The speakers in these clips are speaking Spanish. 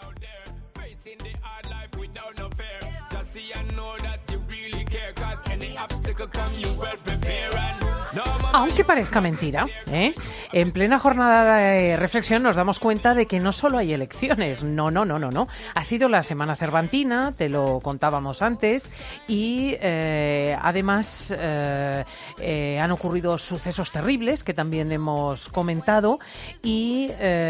Aunque parezca mentira, en plena jornada de reflexión nos damos cuenta de que no solo hay elecciones, no. Ha sido la Semana Cervantina, te lo contábamos antes, y además han ocurrido sucesos terribles que también hemos comentado, y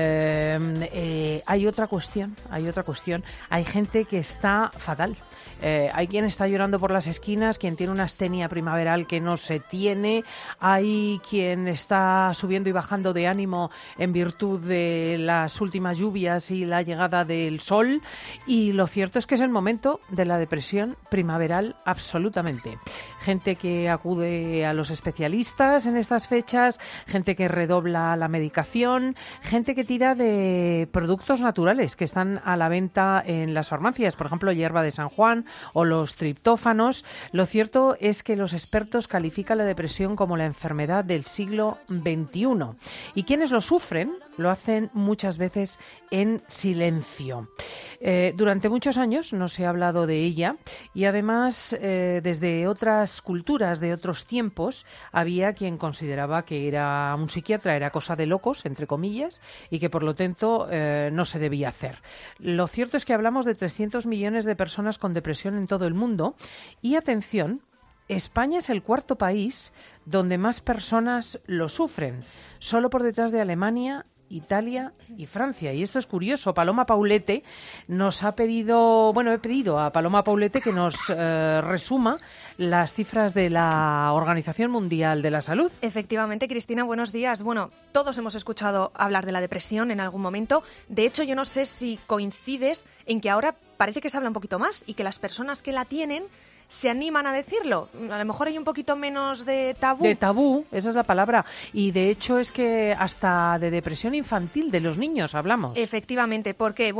hay otra cuestión, hay gente que está fatal. Hay quien está llorando por las esquinas, quien tiene una astenia primaveral que no se tiene, hay quien está subiendo y bajando de ánimo en virtud de las últimas lluvias y la llegada del sol, y lo cierto es que es el momento de la depresión primaveral absolutamente. Gente que acude a los especialistas en estas fechas, gente que redobla la medicación, gente que tira de productos naturales que están a la venta en las farmacias, por ejemplo, hierba de San Juan o los triptófanos. Lo cierto es que los expertos califican la depresión como la enfermedad del siglo XXI. Y quienes lo sufren lo hacen muchas veces en silencio. Durante muchos años no se ha hablado de ella, y además desde otras culturas de otros tiempos había quien consideraba que era un psiquiatra, era cosa de locos, entre comillas, y que por lo tanto no se debía hacer. Lo cierto es que hablamos de 300 millones de personas con depresión en todo el mundo, y atención, España es el cuarto país donde más personas lo sufren, solo por detrás de Alemania, Italia y Francia. Y esto es curioso. Paloma Paulete nos ha pedido, he pedido a Paloma Paulete que nos resuma las cifras de la Organización Mundial de la Salud. Efectivamente, Cristina, buenos días. Bueno, todos hemos escuchado hablar de la depresión en algún momento. De hecho, yo no sé si coincides en que ahora parece que se habla un poquito más y que las personas que la tienen se animan a decirlo. A lo mejor hay un poquito menos de tabú. De tabú, esa es la palabra. Y de hecho es que hasta de depresión infantil de los niños hablamos. Efectivamente, porque,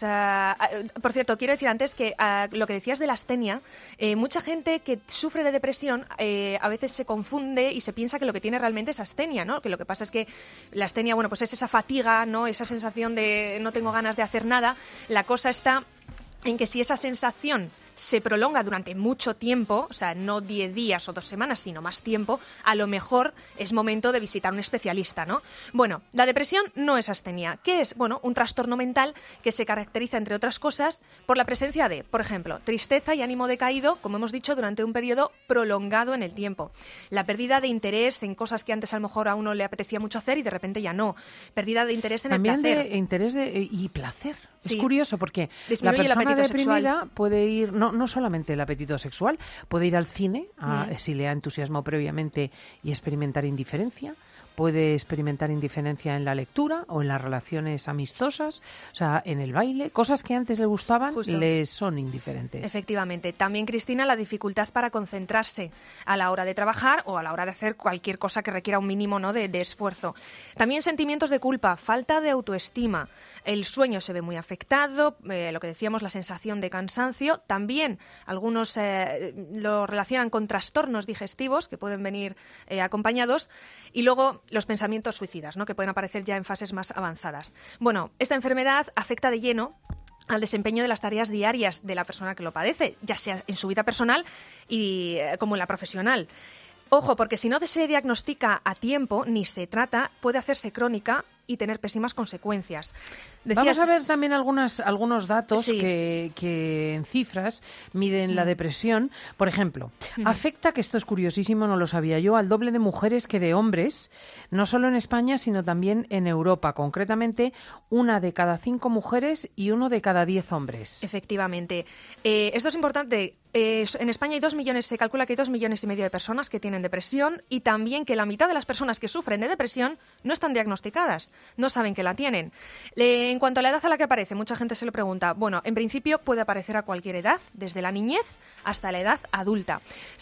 por cierto, quiero decir antes que lo que decías de la astenia, mucha gente que sufre de depresión a veces se confunde y se piensa que lo que tiene realmente es astenia, ¿no? Que lo que pasa es que la astenia, es esa fatiga, ¿no? Esa sensación de no tengo ganas de hacer nada. La cosa está en que si esa sensación se prolonga durante mucho tiempo, o sea, no 10 días o 2 semanas, sino más tiempo, a lo mejor es momento de visitar un especialista, ¿no? Bueno, la depresión no es astenia. ¿Qué es? Bueno, un trastorno mental que se caracteriza, entre otras cosas, por la presencia de, por ejemplo, tristeza y ánimo decaído, como hemos dicho, durante un periodo prolongado en el tiempo. La pérdida de interés en cosas que antes a lo mejor a uno le apetecía mucho hacer y de repente ya no. Pérdida de interés en el placer. También de interés y placer. Sí. Es curioso porque disminuye la persona el apetito deprimida sexual. puede ir, no solamente el apetito sexual, puede ir al cine, si le ha entusiasmado previamente, y experimentar indiferencia. Puede experimentar indiferencia en la lectura o en las relaciones amistosas, o sea, en el baile. Cosas que antes le gustaban, Justo. le son indiferentes. Efectivamente. También, Cristina, la dificultad para concentrarse a la hora de trabajar o a la hora de hacer cualquier cosa que requiera un mínimo, ¿no?, de esfuerzo. También sentimientos de culpa, falta de autoestima. El sueño se ve muy afectado, lo que decíamos, la sensación de cansancio. También algunos lo relacionan con trastornos digestivos que pueden venir acompañados. Y luego los pensamientos suicidas, ¿no?, que pueden aparecer ya en fases más avanzadas. Bueno, esta enfermedad afecta de lleno al desempeño de las tareas diarias de la persona que lo padece, ya sea en su vida personal y como en la profesional. Ojo, porque si no se diagnostica a tiempo ni se trata, puede hacerse crónica y tener pésimas consecuencias. Vamos a ver también algunos datos Sí. que en cifras miden la depresión. Por ejemplo, afecta, que esto es curiosísimo, no lo sabía yo, al doble de mujeres que de hombres, no solo en España, sino también en Europa. Concretamente, 1 de cada 5 mujeres y 1 de cada 10 hombres. Efectivamente. Esto es importante. En España hay 2 millones, se calcula que hay 2,5 millones de personas que tienen depresión, y también que la mitad de las personas que sufren de depresión no están diagnosticadas, no saben que la tienen. En cuanto a la edad a la que aparece, mucha gente se lo pregunta. Bueno, en principio puede aparecer a cualquier edad, desde la niñez hasta la edad adulta.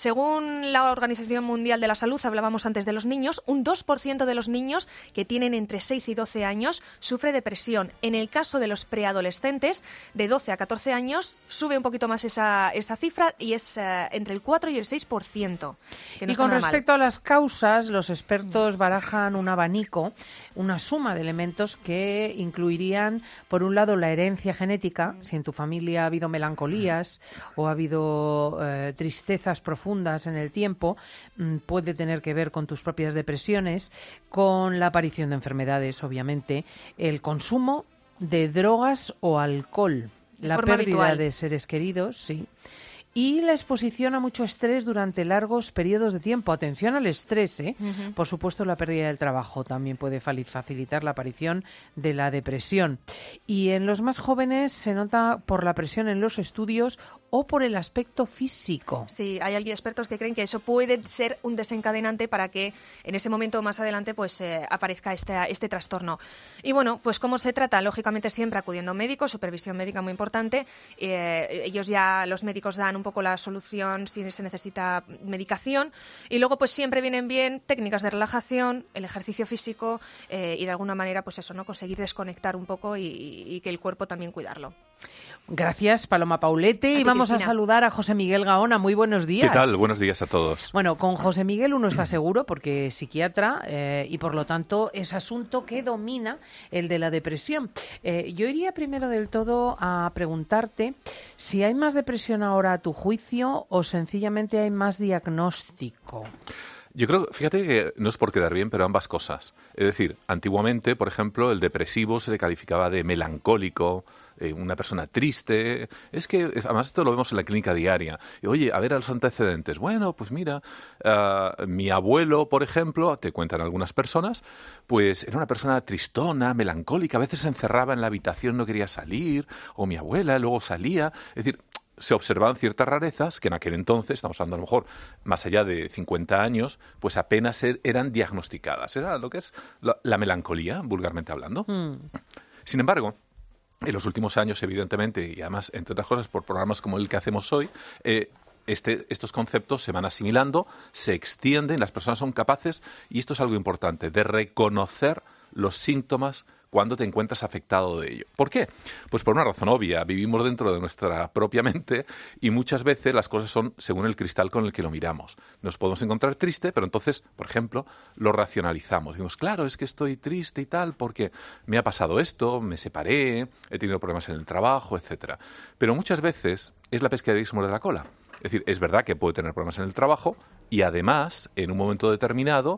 Según la Organización Mundial de la Salud, hablábamos antes de los niños, un 2% de los niños que tienen entre 6 y 12 años sufre depresión. En el caso de los preadolescentes, de 12 a 14 años, sube un poquito más esta cifra, cifra y es entre el 4 y el 6%. Que no y está con nada respecto mal. a las causas, los expertos barajan un abanico, una suma de elementos que incluirían, por un lado, la herencia genética, si en tu familia ha habido melancolías o ha habido tristezas profundas en el tiempo, puede tener que ver con tus propias depresiones, con la aparición de enfermedades, obviamente, el consumo de drogas o alcohol, la forma pérdida habitual. de seres queridos, sí, y la exposición a mucho estrés durante largos periodos de tiempo. Atención al estrés, ¿eh? Ujú. Por supuesto, la pérdida del trabajo también puede facilitar la aparición de la depresión. Y en los más jóvenes se nota por la presión en los estudios o por el aspecto físico. Sí, hay expertos que creen que eso puede ser un desencadenante para que en ese momento más adelante pues aparezca este trastorno. Y bueno, pues ¿cómo se trata? Lógicamente siempre acudiendo a un médico, supervisión médica muy importante. Los médicos dan un poco la solución si se necesita medicación y luego pues siempre vienen bien técnicas de relajación, el ejercicio físico y de alguna manera pues eso, ¿no? Conseguir desconectar un poco y que el cuerpo también cuidarlo. Gracias, Paloma Paulete. Y vamos Cristina. a saludar a José Miguel Gaona. Muy buenos días. ¿Qué tal? Buenos días a todos. Bueno, con José Miguel uno está seguro porque es psiquiatra y por lo tanto es asunto que domina el de la depresión. Yo iría primero del todo a preguntarte si hay más depresión ahora a tu juicio o sencillamente hay más diagnóstico. Yo creo, fíjate que no es por quedar bien, pero ambas cosas. Es decir, antiguamente, por ejemplo, el depresivo se le calificaba de melancólico, una persona triste. Es que, además, esto lo vemos en la clínica diaria. Y, oye, a ver a los antecedentes. Bueno, pues mira, mi abuelo, por ejemplo, te cuentan algunas personas, pues era una persona tristona, melancólica. A veces se encerraba en la habitación, no quería salir. O mi abuela luego salía. Es decir, se observaban ciertas rarezas que en aquel entonces, estamos hablando a lo mejor más allá de 50 años, pues apenas eran diagnosticadas. Era lo que es la melancolía, vulgarmente hablando. Sin embargo, en los últimos años, evidentemente, y además, entre otras cosas, por programas como el que hacemos hoy, estos conceptos se van asimilando, se extienden, las personas son capaces, y esto es algo importante, de reconocer los síntomas cuando te encuentras afectado de ello. ¿Por qué? Pues por una razón obvia. Vivimos dentro de nuestra propia mente y muchas veces las cosas son según el cristal con el que lo miramos. Nos podemos encontrar triste, pero entonces, por ejemplo, lo racionalizamos. Decimos, claro, es que estoy triste y tal porque me ha pasado esto, me separé, he tenido problemas en el trabajo, etcétera. Pero muchas veces es la pescadilla que se muerde la cola. Es decir, es verdad que puede tener problemas en el trabajo y además, en un momento determinado,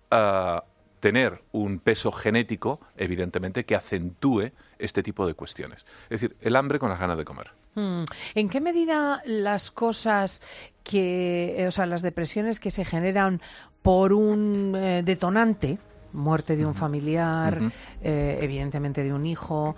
tener un peso genético, evidentemente, que acentúe este tipo de cuestiones. Es decir, el hambre con las ganas de comer. ¿En qué medida las cosas las depresiones que se generan por un detonante, muerte de un familiar, evidentemente de un hijo,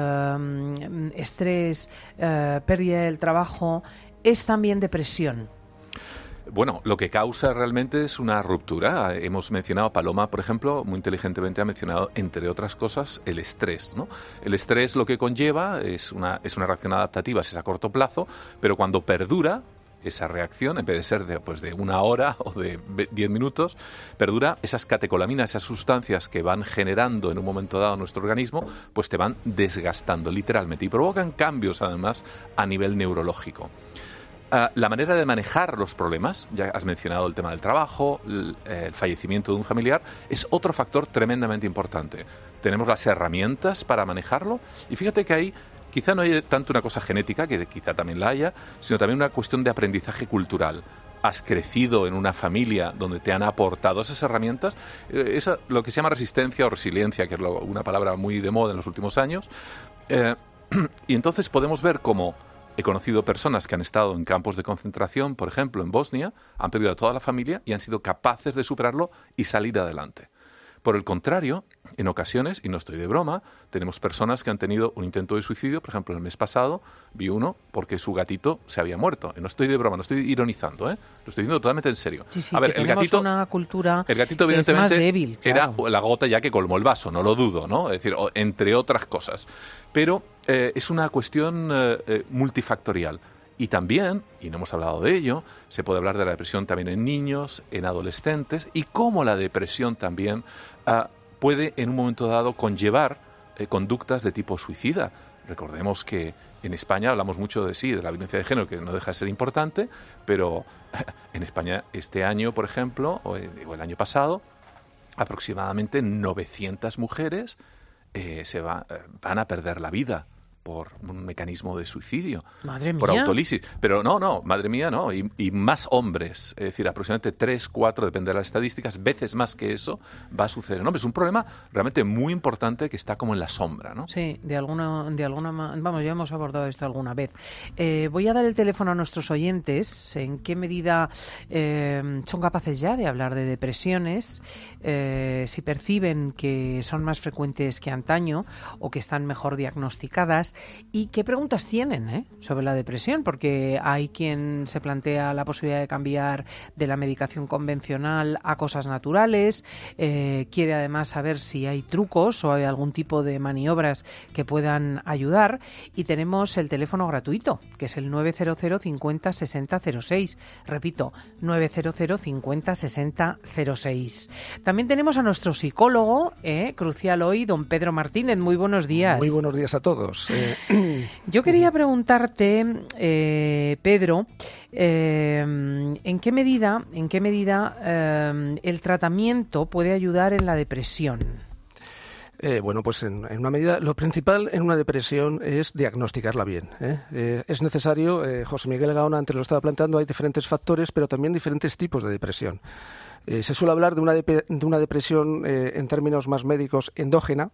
estrés, pérdida del trabajo, es también depresión? Bueno, lo que causa realmente es una ruptura. Hemos mencionado, Paloma, por ejemplo, muy inteligentemente ha mencionado, entre otras cosas, el estrés, ¿no? El estrés lo que conlleva es una reacción adaptativa, si es a corto plazo, pero cuando perdura esa reacción, en vez de ser de una hora o de 10 minutos, perdura, esas catecolaminas, esas sustancias que van generando en un momento dado nuestro organismo, pues te van desgastando literalmente y provocan cambios, además, a nivel neurológico. La manera de manejar los problemas, ya has mencionado el tema del trabajo, el fallecimiento de un familiar, es otro factor tremendamente importante. Tenemos las herramientas para manejarlo y fíjate que ahí quizá no hay tanto una cosa genética, que quizá también la haya, sino también una cuestión de aprendizaje cultural. Has crecido en una familia donde te han aportado esas herramientas, lo que se llama resistencia o resiliencia, que es una palabra muy de moda en los últimos años, y entonces podemos ver cómo he conocido personas que han estado en campos de concentración, por ejemplo, en Bosnia, han perdido a toda la familia y han sido capaces de superarlo y salir adelante. Por el contrario, en ocasiones, y no estoy de broma, tenemos personas que han tenido un intento de suicidio. Por ejemplo, el mes pasado vi uno porque su gatito se había muerto. No estoy de broma, no estoy ironizando, lo estoy diciendo totalmente en serio. Sí, a ver, que tenemos una cultura el gatito evidentemente es más débil, claro. Era la gota ya que colmó el vaso, no lo dudo, ¿no? Es decir, entre otras cosas. Pero es una cuestión multifactorial. Y también, y no hemos hablado de ello, se puede hablar de la depresión también en niños, en adolescentes, y cómo la depresión también puede en un momento dado conllevar conductas de tipo suicida. Recordemos que en España hablamos mucho de la violencia de género, que no deja de ser importante, pero en España este año, por ejemplo, o el año pasado, aproximadamente 900 mujeres van a perder la vida por un mecanismo de suicidio. Madre mía. Por autólisis. Pero no, madre mía, no. Y más hombres, es decir, aproximadamente 3, 4, depende de las estadísticas, veces más que eso va a suceder. No, es un problema realmente muy importante que está como en la sombra, ¿no? Sí, vamos, ya hemos abordado esto alguna vez. Voy a dar el teléfono a nuestros oyentes. ¿En qué medida son capaces ya de hablar de depresiones? Si perciben que son más frecuentes que antaño o que están mejor diagnosticadas. ¿Y qué preguntas tienen sobre la depresión? Porque hay quien se plantea la posibilidad de cambiar de la medicación convencional a cosas naturales, quiere además saber si hay trucos o hay algún tipo de maniobras que puedan ayudar, y tenemos el teléfono gratuito, que es el 900 50 60 06. Repito, 900 50 60 06. También tenemos a nuestro psicólogo, crucial hoy, don Pedro Martínez. Muy buenos días. Muy buenos días a todos. Yo quería preguntarte, Pedro, ¿en qué medida el tratamiento puede ayudar en la depresión? Bueno, pues en una medida, lo principal en una depresión es diagnosticarla bien. Es necesario, José Miguel Gaona antes lo estaba planteando, hay diferentes factores, pero también diferentes tipos de depresión. Se suele hablar de una depresión en términos más médicos endógena,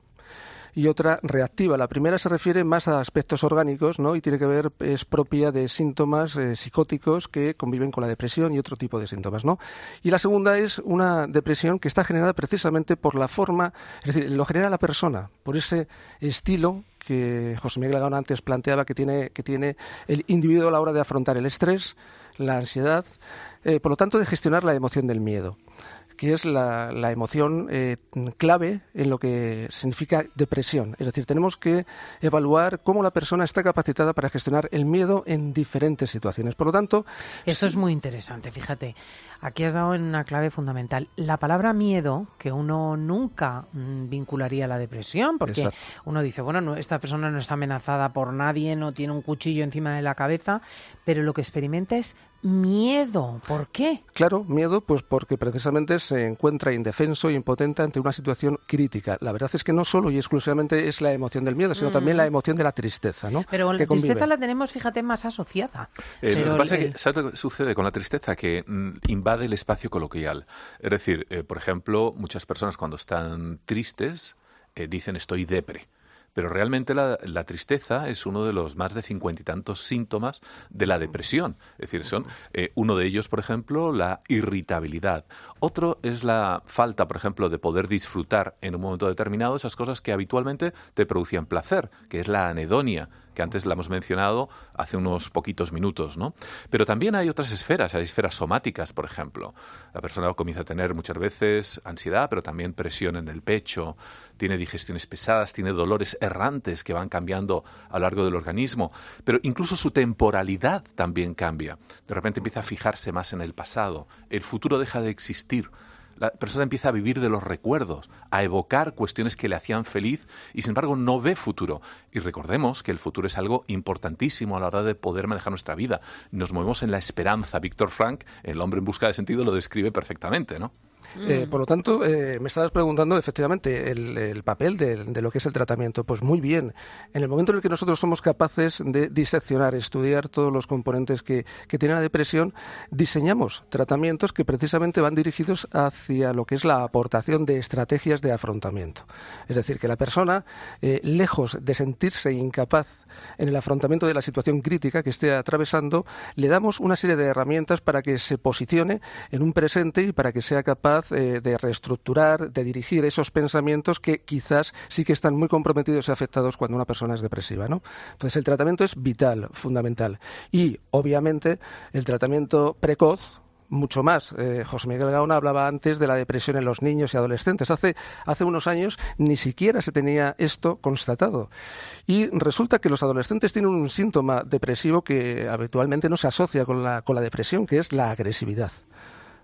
y otra reactiva. La primera se refiere más a aspectos orgánicos, ¿no? Y tiene que ver, es propia de síntomas psicóticos que conviven con la depresión y otro tipo de síntomas, ¿no? Y la segunda es una depresión que está generada precisamente por la forma, es decir, lo genera la persona, por ese estilo que José Miguel Gaona antes planteaba que tiene el individuo a la hora de afrontar el estrés, la ansiedad, por lo tanto de gestionar la emoción del miedo, que es la emoción clave en lo que significa depresión. Es decir, tenemos que evaluar cómo la persona está capacitada para gestionar el miedo en diferentes situaciones. Por lo tanto... Esto es muy interesante, fíjate. Aquí has dado en una clave fundamental. La palabra miedo, que uno nunca vincularía a la depresión, porque Exacto. Uno dice, bueno, esta persona no está amenazada por nadie, no tiene un cuchillo encima de la cabeza, pero lo que experimenta es miedo. ¿Por qué? Claro, miedo, pues porque precisamente se encuentra indefenso e impotente ante una situación crítica. La verdad es que no solo y exclusivamente es la emoción del miedo, sino también la emoción de la tristeza, ¿no? Pero la tristeza la tenemos, fíjate, más asociada. Lo que pasa es que, ¿sabes lo que sucede con la tristeza? Que invade el espacio coloquial. Es decir, por ejemplo, muchas personas cuando están tristes dicen estoy depre. Pero realmente la tristeza es uno de los más de 50 y tantos síntomas de la depresión. Es decir, son uno de ellos, por ejemplo, la irritabilidad. Otro es la falta, por ejemplo, de poder disfrutar en un momento determinado esas cosas que habitualmente te producían placer, que es la anedonia, que antes la hemos mencionado hace unos poquitos minutos, ¿no? Pero también hay otras esferas, hay esferas somáticas, por ejemplo. La persona comienza a tener muchas veces ansiedad, pero también presión en el pecho, tiene digestiones pesadas, tiene dolores errantes que van cambiando a lo largo del organismo, pero incluso su temporalidad también cambia. De repente empieza a fijarse más en el pasado, el futuro deja de existir. La persona empieza a vivir de los recuerdos, a evocar cuestiones que le hacían feliz y, sin embargo, no ve futuro. Y recordemos que el futuro es algo importantísimo a la hora de poder manejar nuestra vida. Nos movemos en la esperanza. Víctor Frank, El hombre en busca de sentido, lo describe perfectamente, ¿no? Por lo tanto, me estabas preguntando efectivamente el papel de lo que es el tratamiento. Pues muy bien. En el momento en el que nosotros somos capaces de diseccionar, estudiar todos los componentes que tiene la depresión, diseñamos tratamientos que precisamente van dirigidos hacia lo que es la aportación de estrategias de afrontamiento. Es decir, que la persona, lejos de sentirse incapaz en el afrontamiento de la situación crítica que esté atravesando, le damos una serie de herramientas para que se posicione en un presente y para que sea capaz de reestructurar, de dirigir esos pensamientos que quizás sí que están muy comprometidos y afectados cuando una persona es depresiva, ¿no? Entonces el tratamiento es vital, fundamental. Y obviamente el tratamiento precoz, mucho más. José Miguel Gaona hablaba antes de la depresión en los niños y adolescentes. Hace unos años ni siquiera se tenía esto constatado. Y resulta que los adolescentes tienen un síntoma depresivo que habitualmente no se asocia con la depresión, que es la agresividad.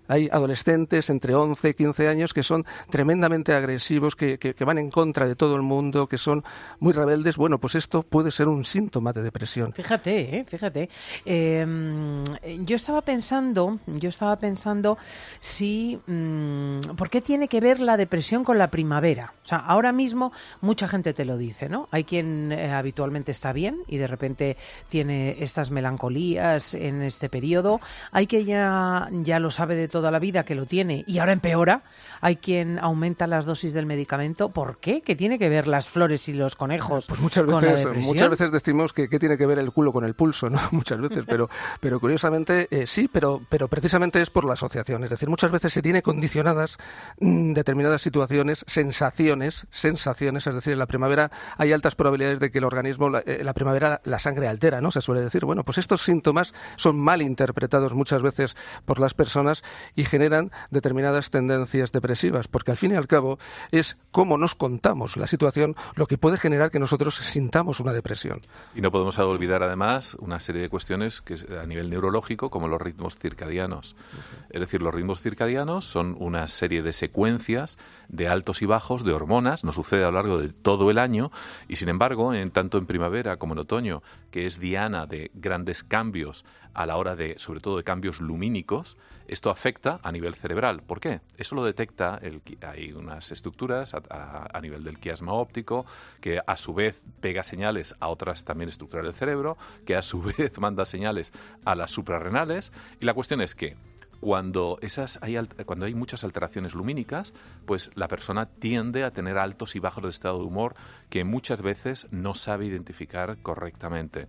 Hay adolescentes entre 11 y 15 años que son tremendamente agresivos, que van en contra de todo el mundo, que son muy rebeldes. Bueno, pues esto puede ser un síntoma de depresión. Fíjate. Yo estaba pensando si... ¿por qué tiene que ver la depresión con la primavera? O sea, ahora mismo mucha gente te lo dice, ¿no? Hay quien habitualmente está bien y de repente tiene estas melancolías en este periodo. Hay quien ya lo sabe de toda la vida que lo tiene y ahora empeora. Hay quien aumenta las dosis del medicamento. ¿Por qué? ¿Qué tiene que ver las flores y los conejos pues con la depresión? Muchas veces decimos que qué tiene que ver el culo con el pulso, ¿no? Muchas veces, pero curiosamente sí, pero precisamente es por la asociación. Es decir, muchas veces se tiene condicionadas determinadas situaciones, sensaciones, es decir, en la primavera hay altas probabilidades de que el organismo, la primavera, la sangre altera, ¿no? Se suele decir. Bueno, pues estos síntomas son mal interpretados muchas veces por las personas y generan determinadas tendencias depresivas, porque al fin y al cabo es cómo nos contamos la situación lo que puede generar que nosotros sintamos una depresión. Y no podemos olvidar además una serie de cuestiones que a nivel neurológico, como los ritmos circadianos. Es decir, los ritmos circadianos son una serie de secuencias de altos y bajos de hormonas, nos sucede a lo largo de todo el año y sin embargo, tanto en primavera como en otoño, que es diana de grandes cambios a la hora de, sobre todo de cambios lumínicos, esto afecta a nivel cerebral. ¿Por qué? Eso lo detecta, hay unas estructuras a nivel del quiasma óptico que a su vez pega señales a otras también estructuras del cerebro, que a su vez manda señales a las suprarrenales y la cuestión es que cuando hay muchas alteraciones lumínicas, pues la persona tiende a tener altos y bajos de estado de humor que muchas veces no sabe identificar correctamente.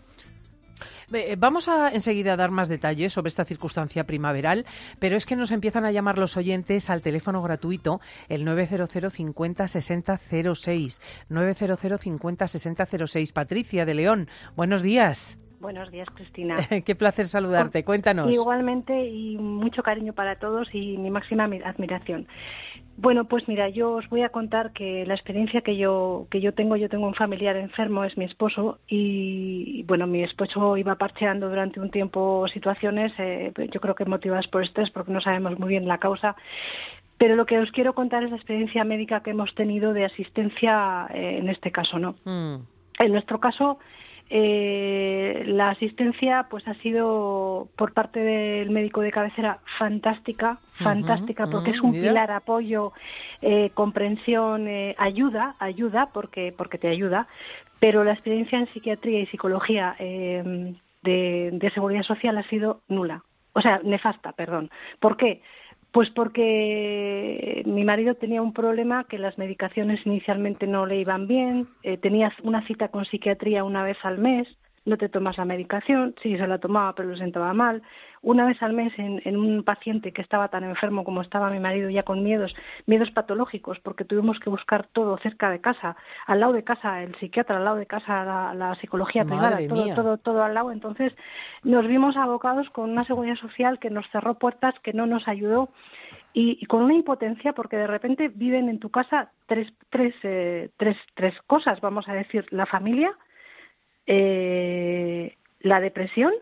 Vamos a enseguida a dar más detalles sobre esta circunstancia primaveral, pero es que nos empiezan a llamar los oyentes al teléfono gratuito, el 900 50 60 06, 900 50 60 06. Patricia de León, buenos días. Buenos días, Cristina. Qué placer saludarte. Cuéntanos. Igualmente y mucho cariño para todos y mi máxima admiración. Bueno, pues mira, yo os voy a contar que la experiencia que yo tengo un familiar enfermo, es mi esposo, y bueno, mi esposo iba parcheando durante un tiempo situaciones, yo creo que motivadas por estrés, porque no sabemos muy bien la causa. Pero lo que os quiero contar es la experiencia médica que hemos tenido de asistencia en este caso, ¿no? En nuestro caso, la asistencia pues ha sido por parte del médico de cabecera fantástica, porque es un pilar, apoyo, comprensión, ayuda porque te ayuda, pero la experiencia en psiquiatría y psicología de seguridad social ha sido nula, o sea, nefasta, perdón. ¿Por qué? Pues porque mi marido tenía un problema que las medicaciones inicialmente no le iban bien, tenías una cita con psiquiatría una vez al mes, no te tomas la medicación, sí se la tomaba pero lo sentaba mal, una vez al mes en un paciente que estaba tan enfermo como estaba mi marido, ya con miedos patológicos, porque tuvimos que buscar todo cerca de casa, al lado de casa el psiquiatra, al lado de casa la psicología privada, todo al lado. Entonces nos vimos abocados con una seguridad social que nos cerró puertas, que no nos ayudó y con una impotencia, porque de repente viven en tu casa tres cosas, vamos a decir: la familia, la depresión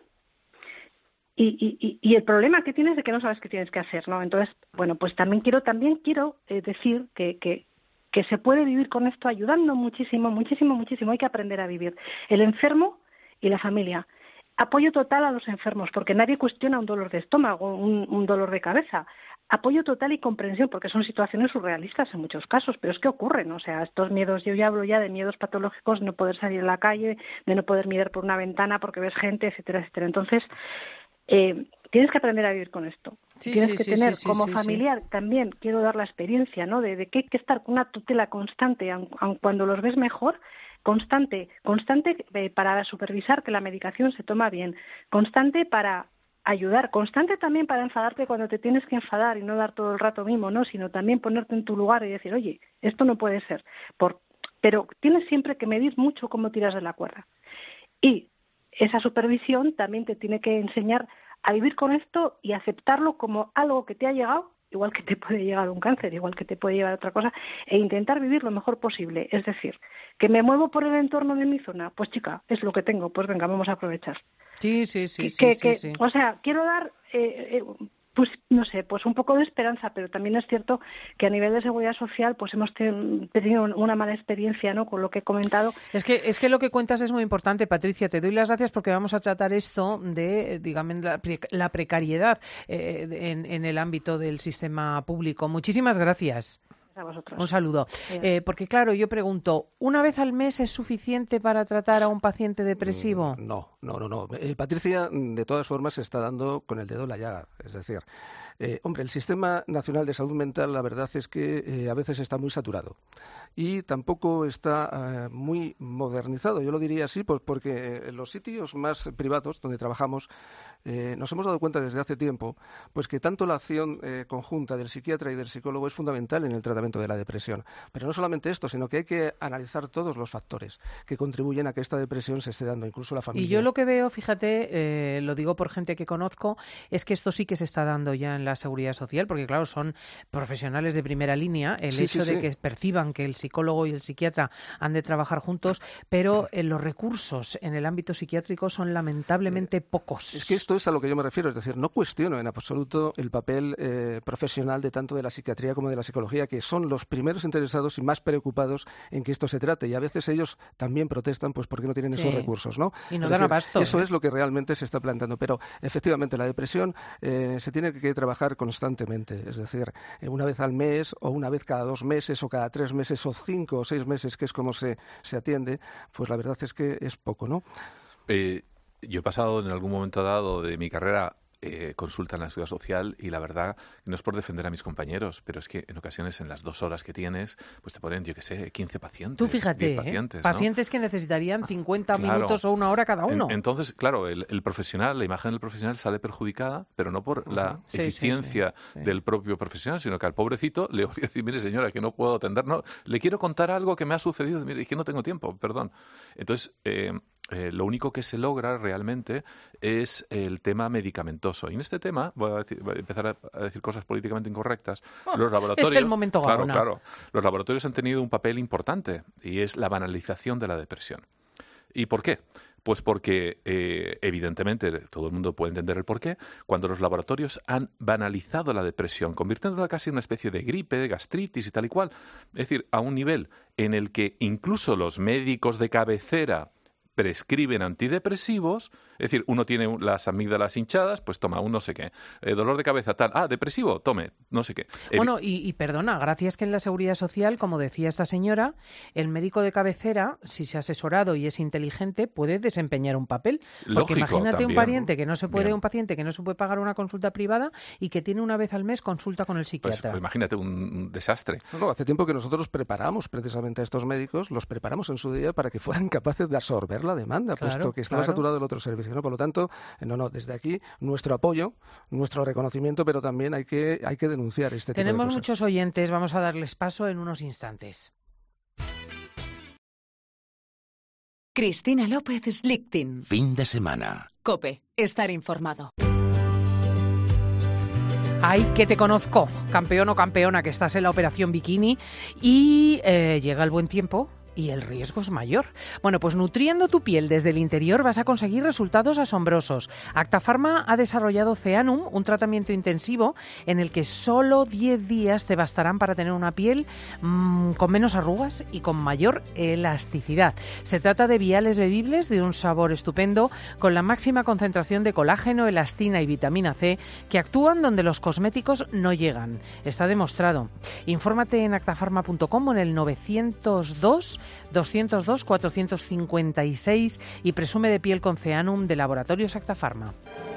y el problema que tienes de que no sabes qué tienes que hacer, ¿no? Entonces, bueno, pues también quiero decir que se puede vivir con esto ayudando muchísimo. Hay que aprender a vivir. El enfermo y la familia. Apoyo total a los enfermos, porque nadie cuestiona un dolor de estómago, un dolor de cabeza. Apoyo total y comprensión, porque son situaciones surrealistas en muchos casos, pero es que ocurren, o sea, estos miedos, yo ya hablo ya de miedos patológicos, de no poder salir a la calle, de no poder mirar por una ventana porque ves gente, etcétera, etcétera. Entonces, tienes que aprender a vivir con esto. Tienes que tener como familiar también, quiero dar la experiencia, ¿no? De que hay que estar con una tutela constante, aun cuando los ves mejor, constante para supervisar que la medicación se toma bien, constante para ayudar, constante también para enfadarte cuando te tienes que enfadar y no dar todo el rato mimo, ¿no? Sino también ponerte en tu lugar y decir, oye, esto no puede ser. Pero tienes siempre que medir mucho cómo tiras de la cuerda. Y esa supervisión también te tiene que enseñar a vivir con esto y aceptarlo como algo que te ha llegado, igual que te puede llegar un cáncer, igual que te puede llegar otra cosa, e intentar vivir lo mejor posible. Es decir, que me muevo por el entorno de mi zona, pues chica, es lo que tengo, pues venga, vamos a aprovechar. Sí. O sea, quiero dar pues no sé, pues un poco de esperanza, pero también es cierto que a nivel de seguridad social pues hemos tenido una mala experiencia, ¿no?, con lo que he comentado. Es que lo que cuentas es muy importante, Patricia. Te doy las gracias porque vamos a tratar esto de, digamos, la precariedad en el ámbito del sistema público. Muchísimas gracias. A vosotros. Un saludo. Porque claro, yo pregunto, ¿una vez al mes es suficiente para tratar a un paciente depresivo? No. Patricia, de todas formas, se está dando con el dedo en la llaga. Es decir, hombre, el Sistema Nacional de Salud Mental, la verdad es que a veces está muy saturado y tampoco está muy modernizado. Yo lo diría así, pues porque en los sitios más privados donde trabajamos nos hemos dado cuenta desde hace tiempo pues que tanto la acción conjunta del psiquiatra y del psicólogo es fundamental en el tratamiento de la depresión. Pero no solamente esto, sino que hay que analizar todos los factores que contribuyen a que esta depresión se esté dando, incluso la familia. Y yo lo que veo, fíjate, lo digo por gente que conozco, es que esto sí que se está dando ya en la Seguridad Social, porque claro, son profesionales de primera línea, el hecho de que perciban que el psicólogo y el psiquiatra han de trabajar juntos, pero los recursos en el ámbito psiquiátrico son lamentablemente pocos. Es que esto es a lo que yo me refiero, es decir, no cuestiono en absoluto el papel profesional de tanto de la psiquiatría como de la psicología, que son los primeros interesados y más preocupados en que esto se trate, y a veces ellos también protestan pues porque no tienen esos recursos, ¿no? Y no dan abasto. Eso es lo que realmente se está planteando, pero efectivamente la depresión se tiene que trabajar constantemente, es decir, una vez al mes o una vez cada 2 meses o cada 3 meses o 5 o 6 meses, que es como se atiende, pues la verdad es que es poco, ¿no? Yo he pasado en algún momento dado de mi carrera consulta en la Seguridad Social y la verdad, no es por defender a mis compañeros, pero es que en ocasiones en las 2 horas que tienes, pues te ponen, yo qué sé, 15 pacientes. Tú fíjate, 10 pacientes, pacientes que necesitarían 50 minutos o 1 hora cada uno. Entonces, claro, el profesional, la imagen del profesional sale perjudicada, pero no por la eficiencia del propio profesional, sino que al pobrecito le voy a decir, mire señora, que no puedo atender, no, le quiero contar algo que me ha sucedido, mire, es que no tengo tiempo, perdón. Entonces, lo único que se logra realmente es el tema medicamentoso. Y en este tema, voy a empezar a decir cosas políticamente incorrectas, los laboratorios... Es el momento Gaona. Claro. Los laboratorios han tenido un papel importante y es la banalización de la depresión. ¿Y por qué? Pues porque, evidentemente, todo el mundo puede entender el porqué, cuando los laboratorios han banalizado la depresión, convirtiéndola casi en una especie de gripe, de gastritis y tal y cual. Es decir, a un nivel en el que incluso los médicos de cabecera prescriben antidepresivos, es decir, uno tiene las amígdalas hinchadas, pues toma un no sé qué, dolor de cabeza tal, depresivo, tome, no sé qué. Bueno, y perdona, gracias que en la Seguridad Social, como decía esta señora, el médico de cabecera, si se ha asesorado y es inteligente, puede desempeñar un papel. Porque lógico, imagínate también, un paciente que no se puede pagar una consulta privada y que tiene una vez al mes consulta con el psiquiatra. Pues imagínate un desastre. No, hace tiempo que nosotros preparamos precisamente a estos médicos, los preparamos en su día para que fueran capaces de absorber la demanda, puesto que estaba saturado el otro servicio, ¿no? Por lo tanto, desde aquí nuestro apoyo, nuestro reconocimiento, pero también hay que denunciar este tipo de cosas. Tenemos muchos oyentes, vamos a darles paso en unos instantes. Cristina López Slichting. Fin de semana. COPE. Estar informado. Ay, que te conozco, campeón o campeona, que estás en la operación bikini y llega el buen tiempo y el riesgo es mayor. Bueno, pues nutriendo tu piel desde el interior vas a conseguir resultados asombrosos. Actafarma ha desarrollado Ceanum, un tratamiento intensivo en el que solo 10 días te bastarán para tener una piel con menos arrugas y con mayor elasticidad. Se trata de viales bebibles de un sabor estupendo con la máxima concentración de colágeno, elastina y vitamina C que actúan donde los cosméticos no llegan. Está demostrado. Infórmate en actafarma.com o en el 902-456 y presume de piel con Ceanum de Laboratorios Actafarma.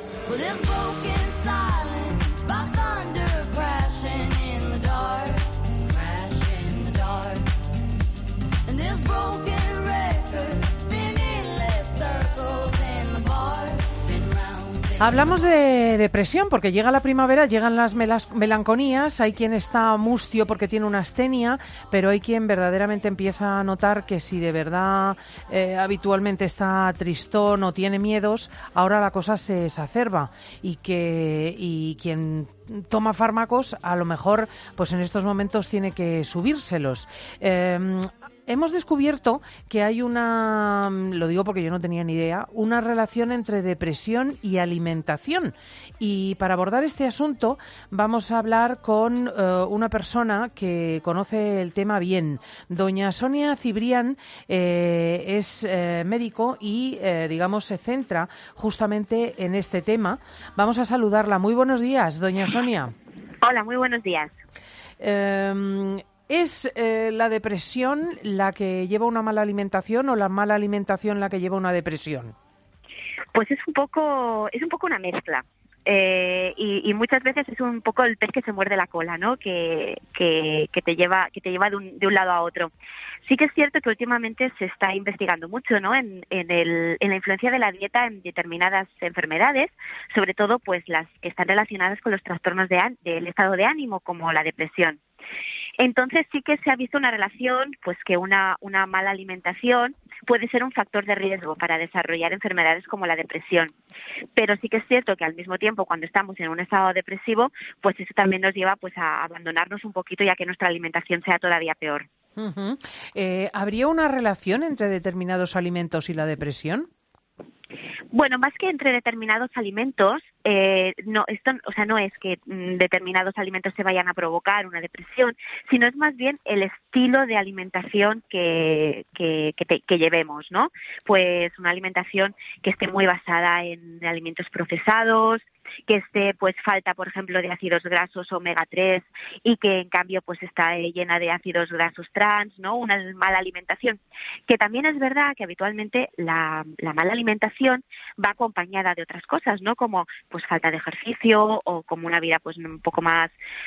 Hablamos de depresión porque llega la primavera, llegan las melanconías, hay quien está mustio porque tiene una astenia, pero hay quien verdaderamente empieza a notar que si de verdad habitualmente está tristón o tiene miedos, ahora la cosa se exacerba y quien toma fármacos a lo mejor pues en estos momentos tiene que subírselos. hemos descubierto que hay una, lo digo porque yo no tenía ni idea, una relación entre depresión y alimentación. Y para abordar este asunto vamos a hablar con una persona que conoce el tema bien. Doña Sonia Cibrián es médico y, digamos, se centra justamente en este tema. Vamos a saludarla. Muy buenos días, doña Sonia. Hola, muy buenos días. ¿Es la depresión la que lleva una mala alimentación o la mala alimentación la que lleva una depresión? Pues es un poco una mezcla. Y muchas veces es un poco el pez que se muerde la cola, ¿no? Que te lleva de un lado a otro. Sí que es cierto que últimamente se está investigando mucho, ¿no? En la influencia de la dieta en determinadas enfermedades, sobre todo pues las que están relacionadas con los trastornos del estado de ánimo, como la depresión. Entonces sí que se ha visto una relación, pues que una mala alimentación puede ser un factor de riesgo para desarrollar enfermedades como la depresión. Pero sí que es cierto que al mismo tiempo, cuando estamos en un estado depresivo, pues eso también nos lleva pues a abandonarnos un poquito y a que nuestra alimentación sea todavía peor. Uh-huh. ¿Habría una relación entre determinados alimentos y la depresión? Bueno, más que entre determinados alimentos, no es que determinados alimentos se vayan a provocar una depresión, sino es más bien el estilo de alimentación que llevemos, ¿no? Pues una alimentación que esté muy basada en alimentos procesados, que esté pues falta, por ejemplo, de ácidos grasos omega 3 y que en cambio pues está llena de ácidos grasos trans, ¿no? Una mala alimentación. Que también es verdad que habitualmente la mala alimentación va acompañada de otras cosas, ¿no? Como pues falta de ejercicio o como una vida pues un poco más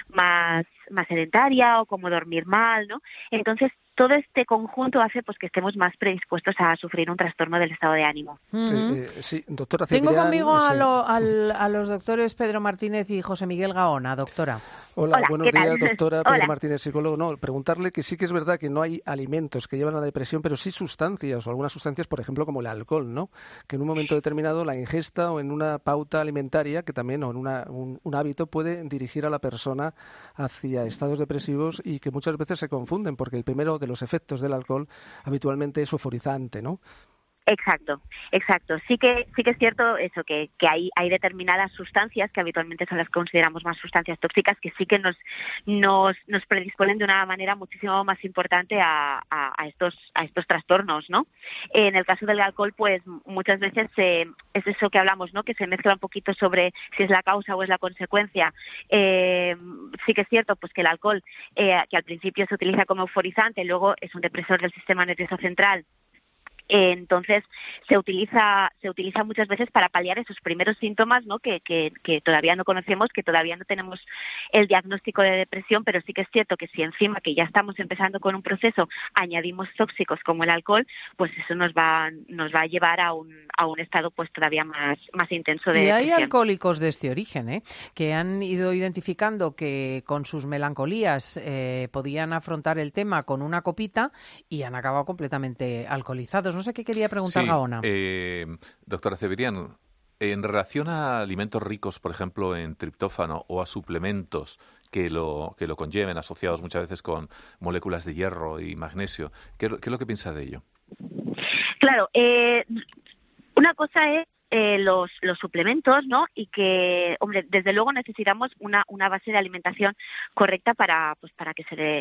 sedentaria o como dormir mal, ¿no? Entonces todo este conjunto hace pues que estemos más predispuestos a sufrir un trastorno del estado de ánimo. Sí, doctora Cibrián. Tengo conmigo a los doctores Pedro Martínez y José Miguel Gaona, doctora. Hola, buenos días, doctora. Hola. Pedro Martínez, psicólogo. No, preguntarle que sí que es verdad que no hay alimentos que llevan a la depresión, pero sí sustancias o algunas sustancias, por ejemplo, como el alcohol, ¿no? Que en un momento determinado la ingesta o en una pauta alimentaria, que también o en un hábito puede dirigir a la persona hacia estados depresivos y que muchas veces se confunden, porque el primero de los efectos del alcohol habitualmente es euforizante, ¿no? Exacto. Sí que es cierto eso, que hay determinadas sustancias que habitualmente son las que consideramos más sustancias tóxicas, que sí que nos predisponen de una manera muchísimo más importante a estos trastornos, ¿no? En el caso del alcohol, pues muchas veces es eso que hablamos, ¿no? Que se mezcla un poquito sobre si es la causa o es la consecuencia. Sí que es cierto, pues que el alcohol, que al principio se utiliza como euforizante, luego es un depresor del sistema nervioso central. Entonces se utiliza muchas veces para paliar esos primeros síntomas, ¿no? que todavía no conocemos, que todavía no tenemos el diagnóstico de depresión, pero sí que es cierto que si encima que ya estamos empezando con un proceso añadimos tóxicos como el alcohol, pues eso nos va a llevar a un estado pues todavía más intenso de depresión. Y hay alcohólicos de este origen, que han ido identificando que con sus melancolías podían afrontar el tema con una copita y han acabado completamente alcoholizados. No sé qué quería preguntar, sí, Gaona. Doctora Cibrián, en relación a alimentos ricos, por ejemplo, en triptófano o a suplementos que lo conlleven, asociados muchas veces con moléculas de hierro y magnesio, ¿qué es lo que piensa de ello? Claro, una cosa es los suplementos, ¿no? Y que, hombre, desde luego necesitamos una base de alimentación correcta para que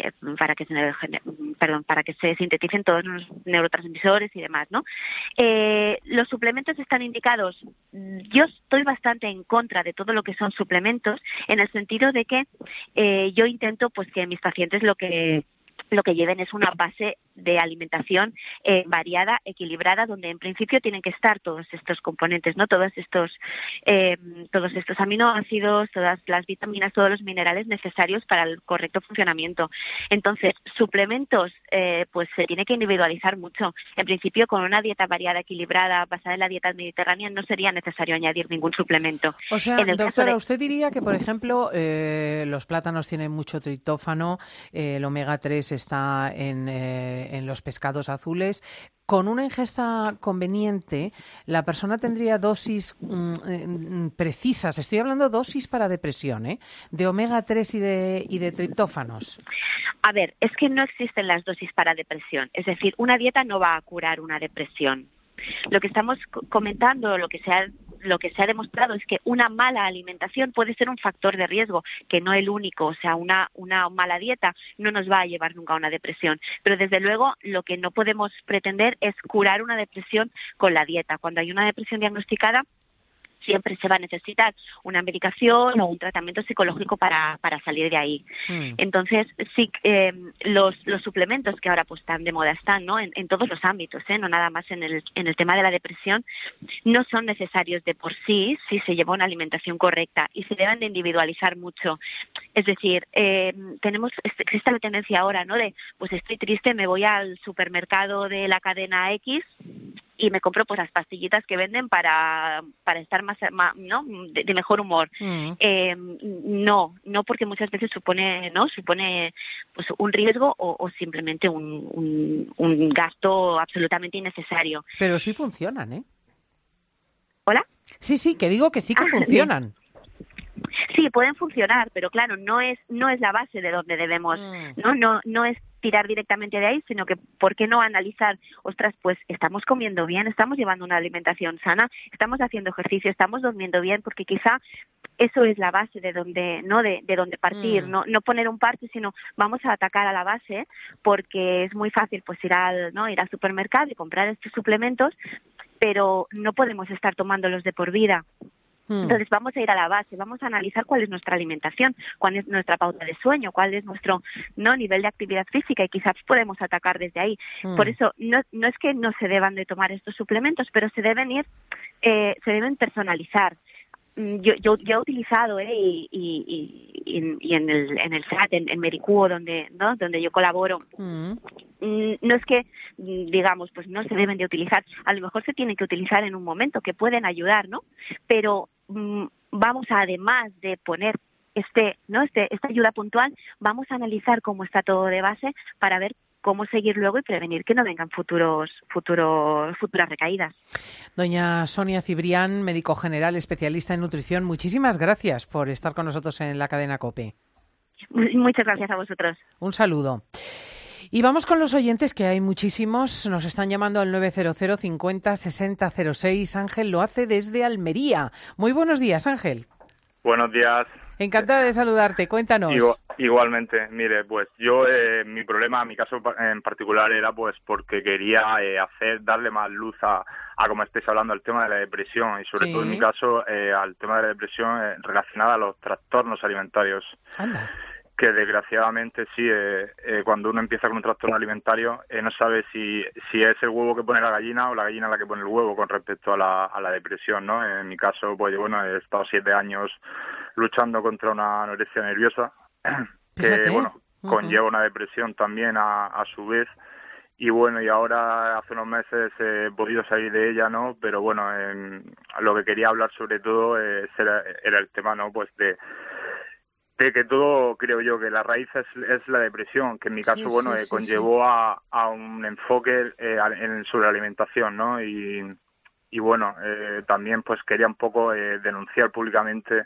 se sinteticen todos los neurotransmisores y demás, ¿no? Los suplementos están indicados. Yo estoy bastante en contra de todo lo que son suplementos, en el sentido de que yo intento pues que mis pacientes lo que lleven es una base de alimentación variada, equilibrada, donde en principio tienen que estar todos estos componentes, ¿no? Todos estos aminoácidos, todas las vitaminas, todos los minerales necesarios para el correcto funcionamiento. Entonces, suplementos, pues se tiene que individualizar mucho. En principio, con una dieta variada, equilibrada, basada en la dieta mediterránea, no sería necesario añadir ningún suplemento. O sea, doctora, usted diría que, por ejemplo, los plátanos tienen mucho triptófano, el omega 3 está en los pescados azules. Con una ingesta conveniente, la persona tendría dosis precisas. Estoy hablando dosis para depresión, de omega 3 y de triptófanos. A ver, es que no existen las dosis para depresión. Es decir, una dieta no va a curar una depresión. Lo que estamos comentando, lo que se ha demostrado es que una mala alimentación puede ser un factor de riesgo, que no el único. O sea, una mala dieta no nos va a llevar nunca a una depresión. Pero desde luego lo que no podemos pretender es curar una depresión con la dieta. Cuando hay una depresión diagnosticada, siempre se va a necesitar una medicación o un tratamiento psicológico para salir de ahí. Entonces, sí, los suplementos que ahora pues tan de moda están, ¿no? En todos los ámbitos, no nada más en el tema de la depresión, no son necesarios de por sí si se lleva una alimentación correcta y se deben de individualizar mucho. Es decir, tenemos esta tendencia ahora, ¿no? De, pues estoy triste, me voy al supermercado de la cadena X y me compro pues las pastillitas que venden para estar más ¿no? de mejor humor. No porque muchas veces supone pues un riesgo o simplemente un gasto absolutamente innecesario. Pero sí funcionan, ¿eh? ¿Hola? Sí, que digo que sí que funcionan. Sí, pueden funcionar, pero claro, no es la base de donde debemos, no es tirar directamente de ahí, sino que ¿por qué no analizar? Ostras, pues estamos comiendo bien, estamos llevando una alimentación sana, estamos haciendo ejercicio, estamos durmiendo bien, porque quizá eso es la base de donde de donde partir, no poner un parche, sino vamos a atacar a la base, porque es muy fácil pues ir al supermercado y comprar estos suplementos, pero no podemos estar tomándolos de por vida. Entonces vamos a ir a la base, vamos a analizar cuál es nuestra alimentación, cuál es nuestra pauta de sueño, cuál es nuestro nivel de actividad física, y quizás podemos atacar desde ahí. Por eso no es que no se deban de tomar estos suplementos, pero se deben personalizar. Yo he utilizado y en el SAT, en Mericuo, donde yo colaboro, no es que digamos pues no se deben de utilizar, a lo mejor se tienen que utilizar en un momento, que pueden ayudar, ¿no? Pero vamos a, además de poner esta ayuda puntual, vamos a analizar cómo está todo de base para ver cómo seguir luego y prevenir que no vengan futuras recaídas. Doña Sonia Cibrián, médico general, especialista en nutrición, muchísimas gracias por estar con nosotros en la cadena COPE. Muchas gracias a vosotros. Un saludo. Y vamos con los oyentes, que hay muchísimos. Nos están llamando al 900 50 60 06. Ángel lo hace desde Almería. Muy buenos días, Ángel. Buenos días. Encantada de saludarte. Cuéntanos. Igualmente. Mire, pues yo, mi caso en particular era pues porque quería darle más luz a como estáis hablando, al tema de la depresión, y sobre todo en mi caso al tema de la depresión relacionada a los trastornos alimentarios. Anda. Que desgraciadamente sí, cuando uno empieza con un trastorno alimentario no sabe si es el huevo que pone la gallina o la gallina la que pone el huevo con respecto a la depresión, ¿no? En mi caso, pues bueno, he estado 7 años luchando contra una anorexia nerviosa que, bueno, conlleva una depresión también a su vez. Y bueno, y ahora hace unos meses he podido salir de ella, ¿no? Pero bueno, lo que quería hablar sobre todo era el tema, ¿no? Pues de que todo, creo yo, que la raíz es la depresión, que en mi caso, conllevó a un enfoque sobre la alimentación, ¿no? Y bueno, también pues quería un poco denunciar públicamente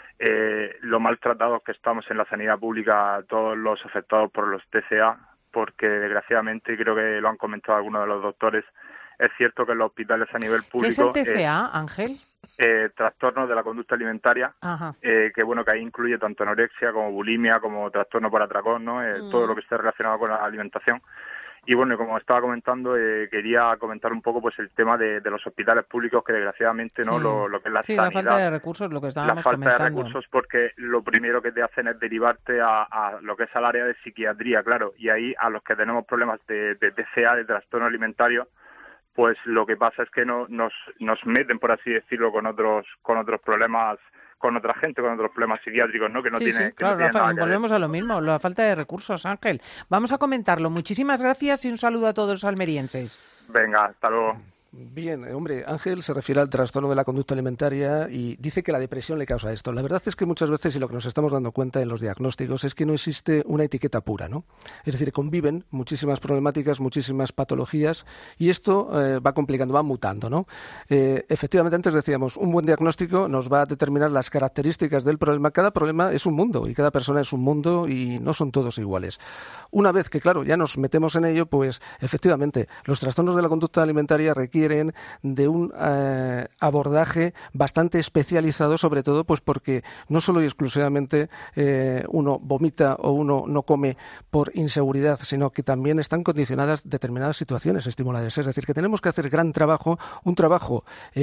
lo maltratados que estamos en la sanidad pública, todos los afectados por los TCA, porque desgraciadamente, creo que lo han comentado algunos de los doctores, es cierto que en los hospitales a nivel público... ¿Qué es el TCA, Ángel? Trastornos de la conducta alimentaria, que bueno, que ahí incluye tanto anorexia como bulimia, como trastorno por atracón, ¿no? Todo lo que esté relacionado con la alimentación. Y bueno, como estaba comentando, quería comentar un poco pues el tema de los hospitales públicos, que desgraciadamente no lo que es la sanidad, la falta de recursos, lo que estábamos comentando. La falta de recursos, porque lo primero que te hacen es derivarte a lo que es al área de psiquiatría, claro, y ahí a los que tenemos problemas de TCA, de trastorno alimentario, pues lo que pasa es que nos meten, por así decirlo, con otros problemas, con otra gente, con otros problemas psiquiátricos, ¿no? Que no tiene claro, no tiene nada que ver. Volvemos a lo mismo, la falta de recursos, Ángel. Vamos a comentarlo. Muchísimas gracias y un saludo a todos los almerienses. Venga, hasta luego. Bien, hombre, Ángel se refiere al trastorno de la conducta alimentaria y dice que la depresión le causa esto. La verdad es que muchas veces, y lo que nos estamos dando cuenta en los diagnósticos, es que no existe una etiqueta pura, ¿no? Es decir, conviven muchísimas problemáticas, muchísimas patologías, y esto va complicando, va mutando, ¿no? Efectivamente, antes decíamos, un buen diagnóstico nos va a determinar las características del problema. Cada problema es un mundo, y cada persona es un mundo, y no son todos iguales. Una vez que, claro, ya nos metemos en ello, pues efectivamente, los trastornos de la conducta alimentaria requieren de un abordaje bastante especializado, sobre todo pues porque no solo y exclusivamente uno vomita o uno no come por inseguridad, sino que también están condicionadas determinadas situaciones estimuladas. Es decir, que tenemos que hacer gran trabajo, un trabajo,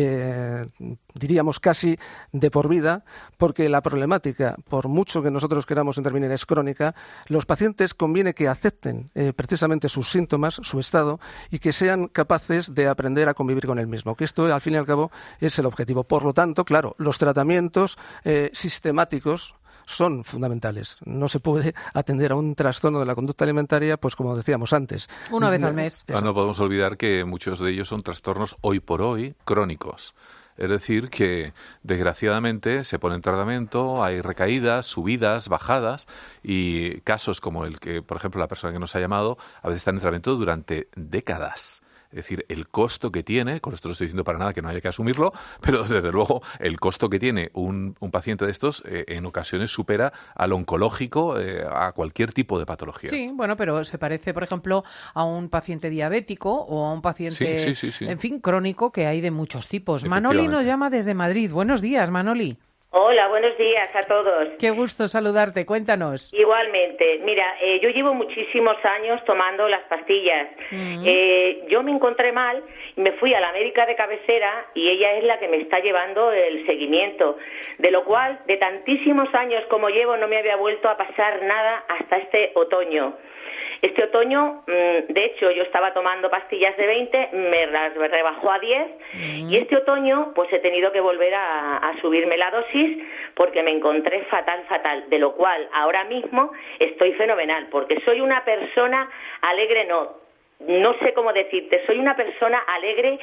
diríamos casi de por vida, porque la problemática, por mucho que nosotros queramos intervenir, es crónica. Los pacientes conviene que acepten precisamente sus síntomas, su estado, y que sean capaces de aprender a convivir con el mismo, que esto al fin y al cabo es el objetivo. Por lo tanto, claro, los tratamientos sistemáticos son fundamentales. No se puede atender a un trastorno de la conducta alimentaria, pues como decíamos antes. Una vez al mes. No podemos olvidar que muchos de ellos son trastornos hoy por hoy crónicos. Es decir, que desgraciadamente se pone en tratamiento, hay recaídas, subidas, bajadas, y casos como el que, por ejemplo, la persona que nos ha llamado, a veces está en tratamiento durante décadas. Es decir, el costo que tiene, con esto no estoy diciendo para nada que no haya que asumirlo, pero desde luego el costo que tiene un paciente de estos en ocasiones supera al oncológico, a cualquier tipo de patología. Sí, bueno, pero se parece, por ejemplo, a un paciente diabético o a un paciente, sí. En fin, crónico, que hay de muchos tipos. Manoli nos llama desde Madrid. Buenos días, Manoli. Hola, buenos días a todos. Qué gusto saludarte, cuéntanos. Igualmente, mira, yo llevo muchísimos años tomando las pastillas. Yo me encontré mal y me fui a la médica de cabecera y ella es la que me está llevando el seguimiento, de lo cual, de tantísimos años como llevo, no me había vuelto a pasar nada hasta este otoño. Este otoño, de hecho, yo estaba tomando pastillas de 20, me las rebajó a 10 y este otoño pues he tenido que volver a subirme la dosis porque me encontré fatal, de lo cual ahora mismo estoy fenomenal porque soy una persona alegre, no sé cómo decirte, soy una persona alegre,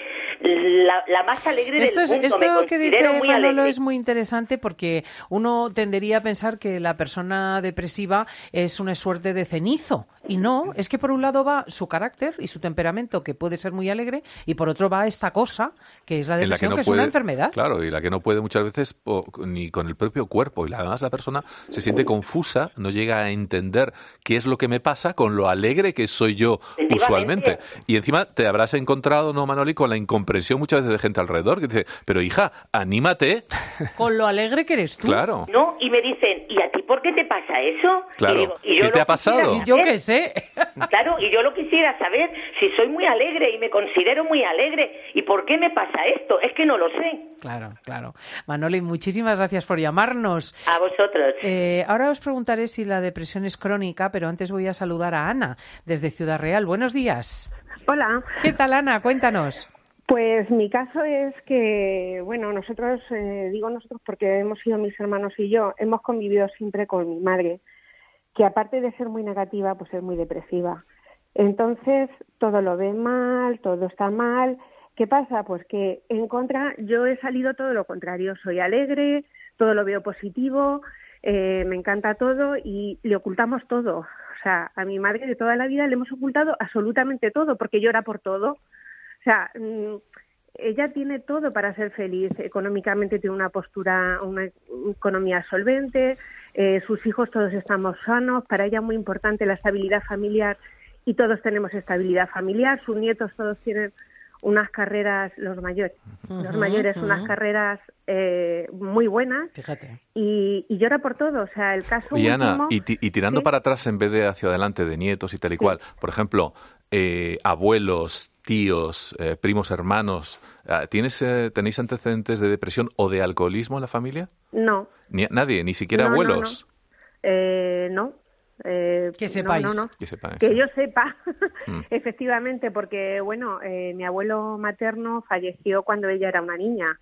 la más alegre del mundo. Esto que dice Manolo es muy interesante porque uno tendería a pensar que la persona depresiva es una suerte de cenizo y no, es que por un lado va su carácter y su temperamento, que puede ser muy alegre, y por otro va esta cosa que es la depresión, que es una enfermedad. Claro, y la que no puede muchas veces ni con el propio cuerpo, y además la persona se siente confusa, no llega a entender qué es lo que me pasa con lo alegre que soy yo usualmente. Y encima te habrás encontrado, ¿no, Manoli?, con la incomprensión muchas veces de gente alrededor que dice, pero hija, anímate. Con lo alegre que eres tú. Claro. No, y me dicen, ¿y a ti por qué te pasa eso? Claro. Y digo, ¿y yo ¿Qué te ha pasado? Y yo qué sé. Claro, y yo lo quisiera saber, si soy muy alegre y me considero muy alegre, ¿y por qué me pasa esto? Es que no lo sé. Claro. Manoli, muchísimas gracias por llamarnos. A vosotros. Ahora os preguntaré si la depresión es crónica, pero antes voy a saludar a Ana, desde Ciudad Real. Buenos días. Hola. ¿Qué tal, Ana? Cuéntanos. Pues mi caso es que, bueno, nosotros, digo nosotros porque hemos sido mis hermanos y yo, hemos convivido siempre con mi madre, que aparte de ser muy negativa, pues es muy depresiva. Entonces, todo lo ve mal, todo está mal. ¿Qué pasa? Pues que en contra yo he salido todo lo contrario. Soy alegre, todo lo veo positivo, me encanta todo y le ocultamos todo. O sea, a mi madre de toda la vida le hemos ocultado absolutamente todo porque llora por todo. O sea, ella tiene todo para ser feliz. Económicamente tiene una economía solvente, sus hijos todos estamos sanos, para ella muy importante la estabilidad familiar y todos tenemos estabilidad familiar, sus nietos todos tienen unas carreras, los mayores, unas carreras muy buenas. Fíjate. Y llora por todo, o sea, el caso y último... Ana, y tirando para atrás en vez de hacia adelante de nietos y tal y cual, por ejemplo, abuelos, tíos, primos, hermanos, ¿tenéis antecedentes de depresión o de alcoholismo en la familia? No. ¿Nadie? ¿Ni siquiera abuelos? No. Que sepáis. No. Que que yo sepa, efectivamente, porque, bueno, mi abuelo materno falleció cuando ella era una niña.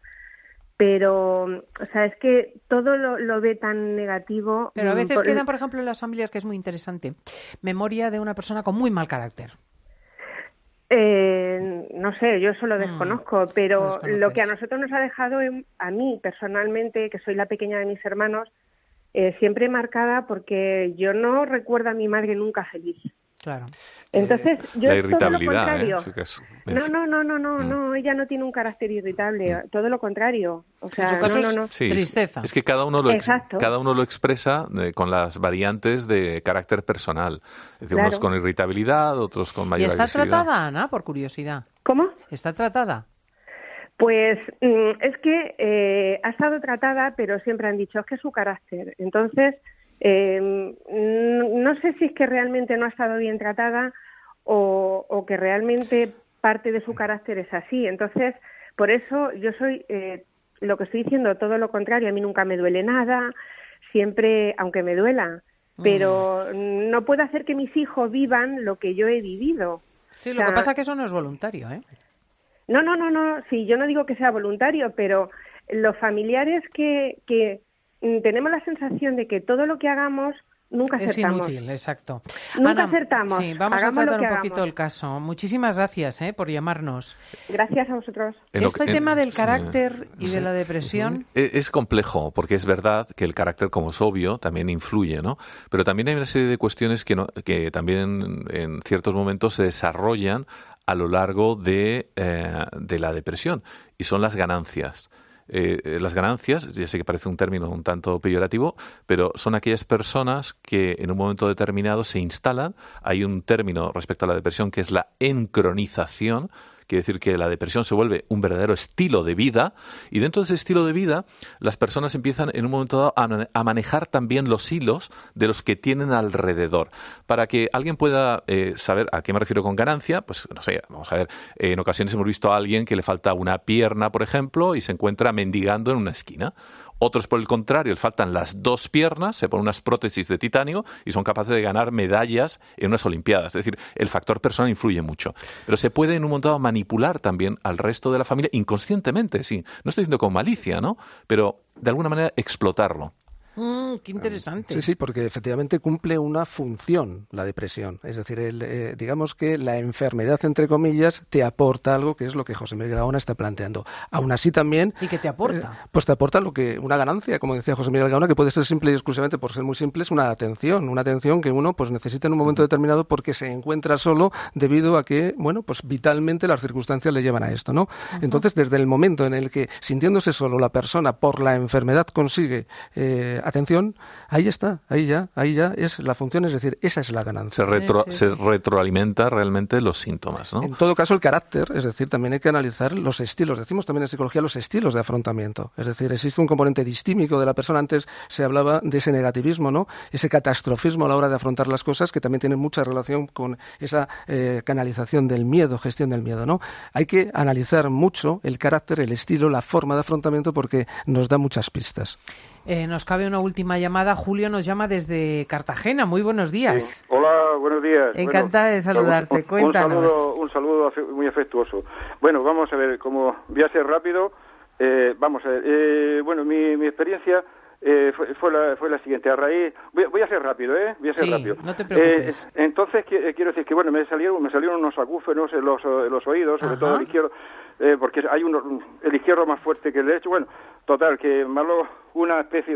Pero, o sea, es que todo lo ve tan negativo. Pero a veces quedan, por ejemplo, en las familias, que es muy interesante, memoria de una persona con muy mal carácter. No sé, yo eso lo desconozco, pero lo que a nosotros nos ha dejado, a mí personalmente, que soy la pequeña de mis hermanos, siempre marcada, porque yo no recuerdo a mi madre nunca feliz. Claro. Entonces, yo la es todo lo irritabilidad, contrario. No, ella no tiene un carácter irritable, todo lo contrario. O sea, en su caso no. Sí, tristeza. Es que cada uno lo expresa con las variantes de carácter personal. Es decir, unos con irritabilidad, otros con mayor agresividad. ¿Y está tratada, Ana, por curiosidad? ¿Cómo? ¿Está tratada? Pues es que ha estado tratada, pero siempre han dicho, es que es su carácter. Entonces, no sé si es que realmente no ha estado bien tratada o que realmente parte de su carácter es así. Entonces, por eso yo soy, lo que estoy diciendo, todo lo contrario. A mí nunca me duele nada, siempre, aunque me duela, pero no puedo hacer que mis hijos vivan lo que yo he vivido. Sí, lo que pasa es que eso no es voluntario, ¿eh? No, sí, yo no digo que sea voluntario, pero los familiares que tenemos la sensación de que todo lo que hagamos nunca acertamos. Es inútil, exacto. Nunca Ana, acertamos. Sí, vamos hagamos a tratar un hagamos. poquito el caso. Muchísimas gracias por llamarnos. Gracias a vosotros. Tema del carácter y de la depresión... Es complejo, porque es verdad que el carácter, como es obvio, también influye, ¿no? Pero también hay una serie de cuestiones que también en ciertos momentos se desarrollan a lo largo de la depresión, y son las ganancias. Las ganancias, ya sé que parece un término un tanto peyorativo, pero son aquellas personas que en un momento determinado se instalan. Hay un término respecto a la depresión que es la encronización. Quiere decir que la depresión se vuelve un verdadero estilo de vida, y dentro de ese estilo de vida las personas empiezan en un momento dado a manejar también los hilos de los que tienen alrededor. Para que alguien pueda saber a qué me refiero con ganancia, pues no sé, vamos a ver, en ocasiones hemos visto a alguien que le falta una pierna, por ejemplo, y se encuentra mendigando en una esquina. Otros, por el contrario, les faltan las dos piernas, se ponen unas prótesis de titanio y son capaces de ganar medallas en unas Olimpiadas. Es decir, el factor personal influye mucho. Pero se puede en un momento dado manipular también al resto de la familia inconscientemente, sí. No estoy diciendo con malicia, ¿no? Pero de alguna manera explotarlo. Qué interesante. Sí, porque efectivamente cumple una función la depresión. Es decir, digamos que la enfermedad, entre comillas, te aporta algo, que es lo que José Miguel Gaona está planteando. Aún así también... ¿Y qué te aporta? Pues te aporta una ganancia, como decía José Miguel Gaona, que puede ser simple y exclusivamente, por ser muy simple, es una atención que uno pues necesita en un momento determinado porque se encuentra solo debido a que, bueno, pues vitalmente las circunstancias le llevan a esto, ¿no? Uh-huh. Entonces, desde el momento en el que, sintiéndose solo, la persona por la enfermedad consigue atención, ahí está, ahí ya es la función, es decir, esa es la ganancia. Se retroalimenta realmente los síntomas, ¿no? En todo caso, el carácter, es decir, también hay que analizar los estilos, decimos también en psicología los estilos de afrontamiento, es decir, existe un componente distímico de la persona. Antes se hablaba de ese negativismo, ¿no? Ese catastrofismo a la hora de afrontar las cosas, que también tiene mucha relación con esa canalización del miedo, gestión del miedo, ¿no? Hay que analizar mucho el carácter, el estilo, la forma de afrontamiento, porque nos da muchas pistas. Nos cabe una última llamada. Julio nos llama desde Cartagena. Muy buenos días. Sí. Hola, buenos días. Encantada de saludarte. Cuéntanos. Un saludo muy afectuoso. Bueno, vamos a ver, como voy a ser rápido, vamos a ver. Bueno, mi experiencia fue la siguiente. A raíz, voy a ser rápido, voy a ser rápido. No te preocupes. Entonces quiero decir que bueno, me salieron unos acúfenos en los oídos, sobre todo el izquierdo, porque hay el izquierdo más fuerte que el derecho. Bueno, total, que malo una especie,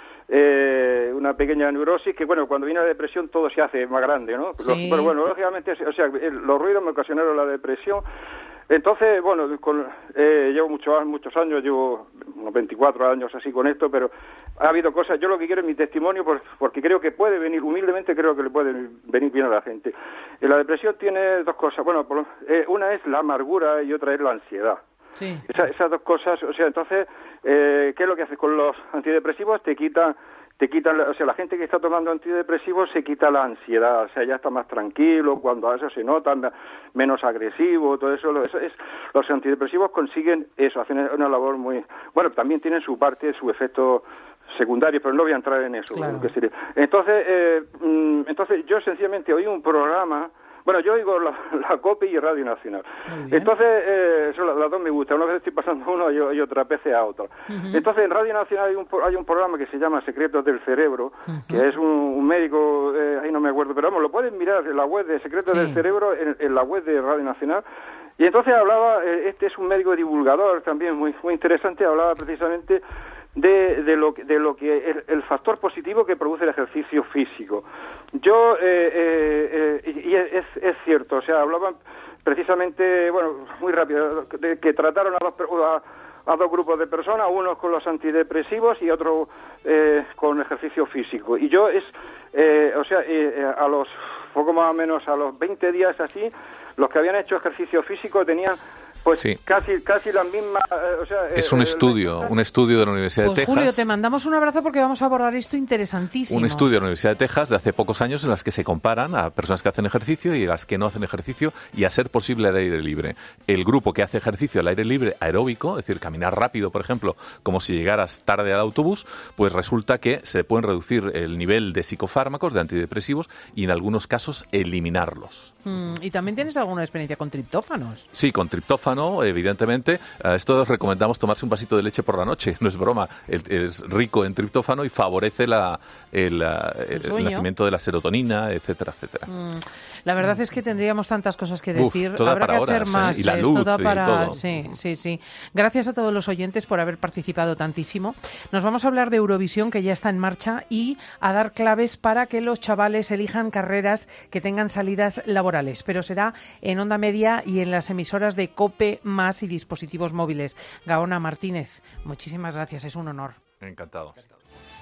una pequeña neurosis que, bueno, cuando viene la depresión todo se hace más grande, ¿no? Sí. Pero bueno, lógicamente, o sea, los ruidos me ocasionaron la depresión. Entonces, bueno, llevo muchos años, llevo unos 24 años así con esto, pero ha habido cosas. Yo lo que quiero es mi testimonio, porque creo que puede venir, humildemente creo que le puede venir bien a la gente. La depresión tiene dos cosas. Bueno, una es la amargura y otra es la ansiedad. Sí. Esas dos cosas, o sea, entonces, ¿qué es lo que haces con los antidepresivos? Te quitan, o sea, la gente que está tomando antidepresivos se quita la ansiedad, o sea, ya está más tranquilo, cuando a eso se nota, menos agresivo, todo eso, los antidepresivos consiguen eso, hacen una labor muy... Bueno, también tienen su parte, su efecto secundario, pero no voy a entrar en eso. Claro. Entonces, yo sencillamente oí un programa Bueno, yo oigo la COPE y Radio Nacional. Entonces, las dos me gustan. Una vez estoy pasando a uno y otras veces a otro. Entonces, en Radio Nacional hay un programa que se llama Secretos del Cerebro, que es un médico, ahí no me acuerdo, pero vamos, lo pueden mirar en la web de Secretos del Cerebro, en la web de Radio Nacional. Y entonces hablaba, este es un médico divulgador también muy interesante, hablaba precisamente de lo que el factor positivo que produce el ejercicio físico. Yo y es cierto, o sea, hablaban precisamente, bueno, muy rápido, de que trataron a dos grupos de personas, unos con los antidepresivos y otros con ejercicio físico. Y yo a los poco más o menos a los 20 días así, los que habían hecho ejercicio físico tenían pues casi las mismas... es un estudio de la Universidad de Texas. Julio, te mandamos un abrazo porque vamos a abordar esto interesantísimo. Un estudio de la Universidad de Texas de hace pocos años en las que se comparan a personas que hacen ejercicio y a las que no hacen ejercicio y a ser posible al aire libre. El grupo que hace ejercicio al aire libre aeróbico, es decir, caminar rápido, por ejemplo, como si llegaras tarde al autobús, pues resulta que se pueden reducir el nivel de psicofármacos, de antidepresivos y en algunos casos eliminarlos. ¿Y también tienes alguna experiencia con triptófanos? Sí, con triptófano, evidentemente. A esto os recomendamos tomarse un vasito de leche por la noche, no es broma. Es rico en triptófano y favorece el nacimiento de la serotonina, etcétera, etcétera. La verdad es que tendríamos tantas cosas que decir. Habrá que hacer más. Y la luz y todo. Sí. Gracias a todos los oyentes por haber participado tantísimo. Nos vamos a hablar de Eurovisión, que ya está en marcha, y a dar claves para que los chavales elijan carreras que tengan salidas laborales. Pero será en Onda Media y en las emisoras de COPE más y dispositivos móviles. Gaona Martínez, muchísimas gracias, es un honor. Encantado.